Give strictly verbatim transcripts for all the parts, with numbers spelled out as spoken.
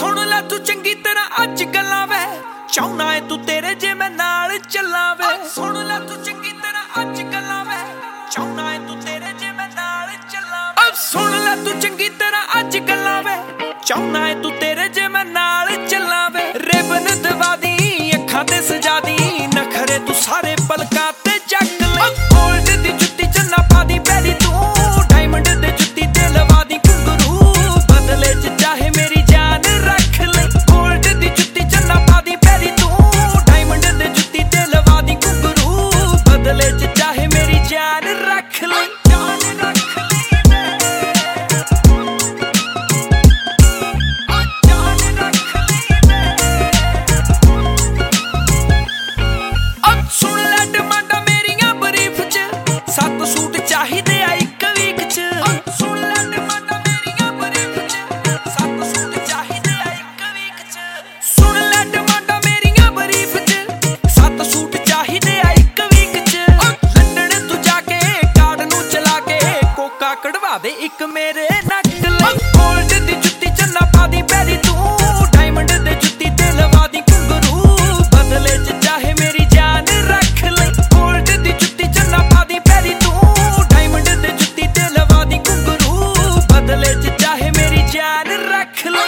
सुन लै तू चंगी तरह अज गल्लां वे चाहना है तू तेरे जे मैं नाल चलां वे सुन लै तू चंगी तरह अज गल्लां वे चाहना है तू तेरे जे मैं नाल चलां वे सुन लै तू चंगी तरह अज गल्लां वे चाहना है तू तेरे जे मैं नाल चलां वे रिबन दवा दी अखां ते सजा दी नखरे तू सारे पलकां ते जग ले गोल्ड दी जुत्ती चन्ना पा दी पैरी तू डायमंड दे जुत्ती ते लवा दी घुंघरू बदले च चाहे मेरी जान रख ले गोल्ड दी जुत्ती चन्ना पा दी पैरी तू डायमंड दे जुत्ती ते लवा दी घुंघरू बदले च चाहे मेरी जान रख ले जान रख कढ़वा दे एक मेरे नक ले गोल्ड दी जुत्ती चन्ना पा दी पैरी तू डायमंड दे जुत्ती ते लवा दी घुंघरू बदले च चाहे मेरी जान रख ले गोल्ड दी जुत्ती चन्ना पा दी पैरी तू डायमंड दे जुत्ती ते लवा दी घुंघरू बदले च चाहे मेरी जान रख ले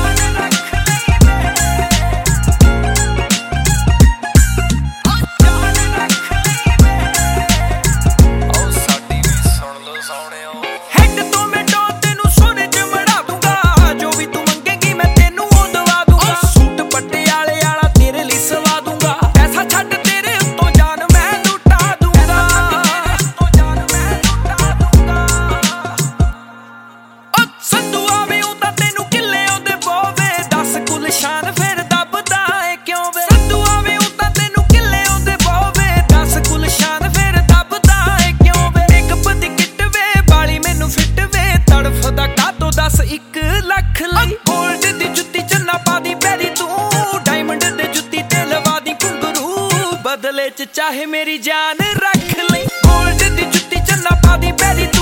एक लख ली गोल्ड दी जुत्ती चन्ना पा दी पैरी तू डायमंड दे जुत्ती ते लवा दी घुंघरू बदले च चाहे मेरी जान रख ले गोल्ड दी जुत्ती चन्ना पा दी पैरी